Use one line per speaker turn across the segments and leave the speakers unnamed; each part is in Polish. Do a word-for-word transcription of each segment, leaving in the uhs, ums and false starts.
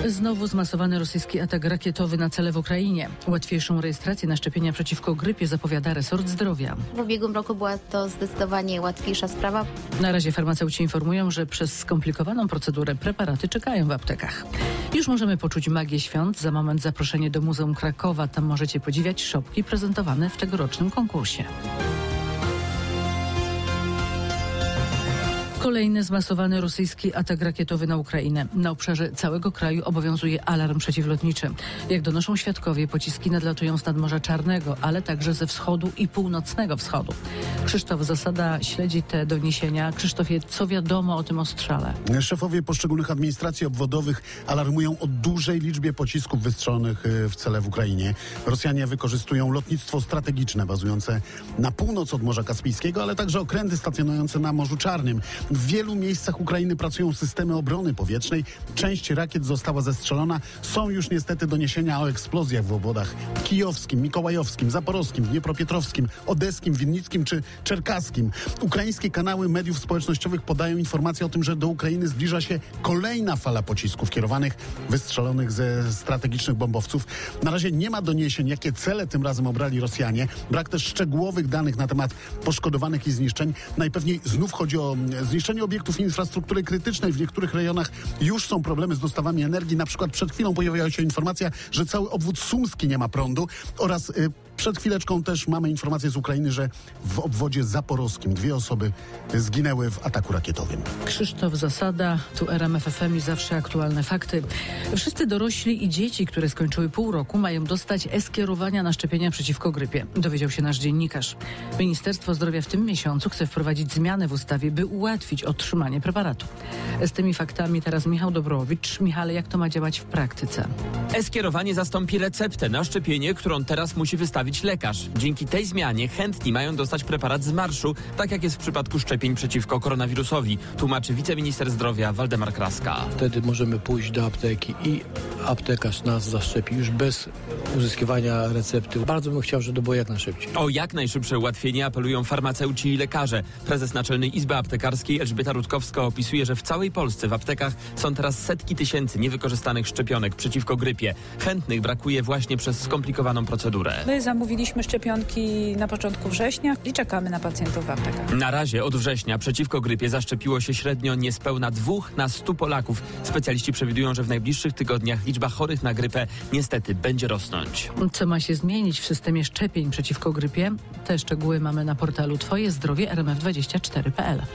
Znowu zmasowany rosyjski atak rakietowy na cele w Ukrainie. Łatwiejszą rejestrację na szczepienia przeciwko grypie zapowiada resort zdrowia.
W ubiegłym roku była to zdecydowanie łatwiejsza sprawa.
Na razie farmaceuci informują, że przez skomplikowaną procedurę preparaty czekają w aptekach. Już możemy poczuć magię świąt. Za moment zaproszenie do Muzeum Krakowa. Tam możecie podziwiać szopki prezentowane w tegorocznym konkursie. Kolejny zmasowany rosyjski atak rakietowy na Ukrainę. Na obszarze całego kraju obowiązuje alarm przeciwlotniczy. Jak donoszą świadkowie, pociski nadlatują z nadmorza Czarnego, ale także ze wschodu i północnego wschodu. Krzysztof Zasada śledzi te doniesienia. Krzysztofie, co wiadomo o tym ostrzale?
Szefowie poszczególnych administracji obwodowych alarmują o dużej liczbie pocisków wystrzelonych w cele w Ukrainie. Rosjanie wykorzystują lotnictwo strategiczne bazujące na północ od Morza Kaspijskiego, ale także okręty stacjonujące na Morzu Czarnym. W wielu miejscach Ukrainy pracują systemy obrony powietrznej. Część rakiet została zestrzelona. Są już niestety doniesienia o eksplozjach w obwodach kijowskim, mikołajowskim, zaporowskim, dniepropietrowskim, odeskim, winnickim czy czerkaskim. Ukraińskie kanały mediów społecznościowych podają informacje o tym, że do Ukrainy zbliża się kolejna fala pocisków kierowanych, wystrzelonych ze strategicznych bombowców. Na razie nie ma doniesień, jakie cele tym razem obrali Rosjanie. Brak też szczegółowych danych na temat poszkodowanych i zniszczeń. Najpewniej znów chodzi o zniszczenie obiektów infrastruktury krytycznej. W niektórych rejonach już są problemy z dostawami energii. Na przykład przed chwilą pojawiła się informacja, że cały obwód sumski nie ma prądu oraz y, przed chwileczką też mamy informację z Ukrainy, że w obwodzie zaporowskim dwie osoby zginęły w ataku rakietowym.
Krzysztof Zasada, tu R M F F M i zawsze aktualne fakty. Wszyscy dorośli i dzieci, które skończyły pół roku, mają dostać e-skierowania na szczepienia przeciwko grypie. Dowiedział się nasz dziennikarz. Ministerstwo Zdrowia w tym miesiącu chce wprowadzić zmiany w ustawie, by ułatwić otrzymanie preparatu. Z tymi faktami teraz Michał Dobrowicz. Michale, jak to ma działać w praktyce?
E-skierowanie zastąpi receptę na szczepienie, którą teraz musi wystawić lekarz. Dzięki tej zmianie chętni mają dostać preparat z marszu, tak jak jest w przypadku szczepień przeciwko koronawirusowi, tłumaczy wiceminister zdrowia Waldemar Kraska.
Wtedy możemy pójść do apteki i aptekarz nas zaszczepi już bez uzyskiwania recepty. Bardzo bym chciał, żeby to było jak najszybciej.
O jak najszybsze ułatwienie apelują farmaceuci i lekarze. Prezes Naczelnej Izby Aptekarskiej Elżbieta Rutkowska opisuje, że w całej Polsce w aptekach są teraz setki tysięcy niewykorzystanych szczepionek przeciwko grypie. Chętnych brakuje właśnie przez skomplikowaną procedurę.
My zamówiliśmy szczepionki na początku września i czekamy na pacjentów w aptekach.
Na razie od września przeciwko grypie zaszczepiło się średnio niespełna dwóch na stu Polaków. Specjaliści przewidują, że w najbliższych tygodniach liczba chorych na grypę niestety będzie rosnąć.
Co ma się zmienić w systemie szczepień przeciwko grypie? Te szczegóły mamy na portalu Twoje Zdrowie R M F dwadzieścia cztery kropka p l.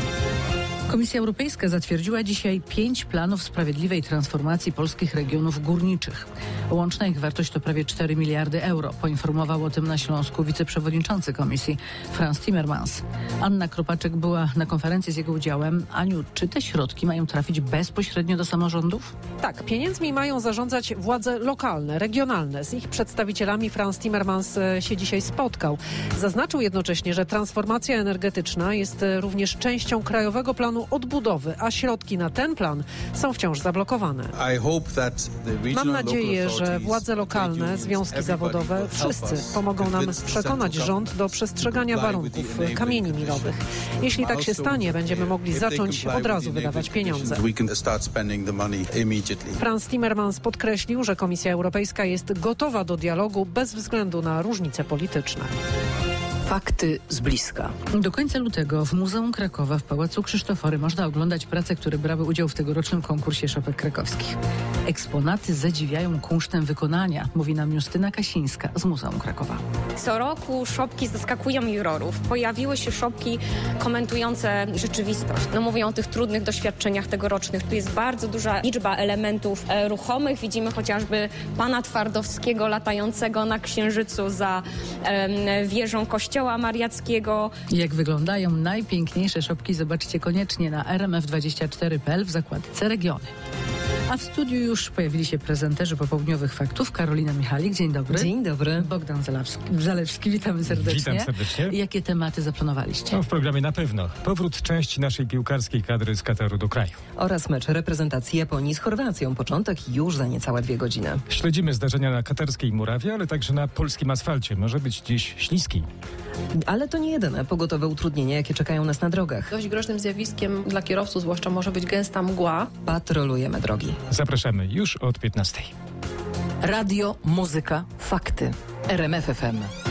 Komisja Europejska zatwierdziła dzisiaj pięć planów sprawiedliwej transformacji polskich regionów górniczych. Łączna ich wartość to prawie cztery miliardy euro. Poinformował o tym na Śląsku wiceprzewodniczący komisji Frans Timmermans. Anna Kropaczek była na konferencji z jego udziałem. Aniu, czy te środki mają trafić bezpośrednio do samorządów?
Tak, pieniędzmi mają zarządzać władze lokalne, regionalne. Z ich przedstawicielami Frans Timmermans się dzisiaj spotkał. Zaznaczył jednocześnie, że transformacja energetyczna jest również częścią Krajowego Planu Odbudowy, a środki na ten plan są wciąż zablokowane. Mam nadzieję, że władze lokalne, związki zawodowe, wszyscy pomogą nam przekonać rząd do przestrzegania warunków kamieni milowych. Jeśli tak się stanie, będziemy mogli zacząć od razu wydawać pieniądze. Frans Timmermans podkreślił, że Komisja Europejska jest gotowa do dialogu bez względu na różnice polityczne.
Fakty z bliska.
Do końca lutego w Muzeum Krakowa w Pałacu Krzysztofory można oglądać prace, które brały udział w tegorocznym konkursie szopek krakowskich. Eksponaty zadziwiają kunsztem wykonania, mówi nam Justyna Kasińska z Muzeum Krakowa.
Co roku szopki zaskakują jurorów. Pojawiły się szopki komentujące rzeczywistość. No mówią o tych trudnych doświadczeniach tegorocznych. Tu jest bardzo duża liczba elementów e, ruchomych. Widzimy chociażby pana Twardowskiego latającego na Księżycu za e, wieżą kościoła mariackiego.
Jak wyglądają najpiękniejsze szopki, zobaczcie koniecznie na R M F dwadzieścia cztery kropka p l w zakładce Regiony. A w studiu już pojawili się prezenterzy popołudniowych faktów. Karolina Michalik, dzień dobry.
Dzień dobry.
Bogdan Zalewski, Zalewski witamy serdecznie.
Witam serdecznie.
Jakie tematy zaplanowaliście?
No, w programie na pewno powrót części naszej piłkarskiej kadry z Kataru do kraju.
Oraz mecz reprezentacji Japonii z Chorwacją. Początek już za niecałe dwie godziny.
Śledzimy zdarzenia na katarskiej murawie, ale także na polskim asfalcie. Może być dziś śliski.
Ale to nie jedyne pogotowe utrudnienia, jakie czekają nas na drogach.
Dość groźnym zjawiskiem dla kierowców zwłaszcza może być gęsta mgła.
Patrolujemy drogi.
Zapraszamy już od piętnastej.
Radio, muzyka, fakty. R M F F M.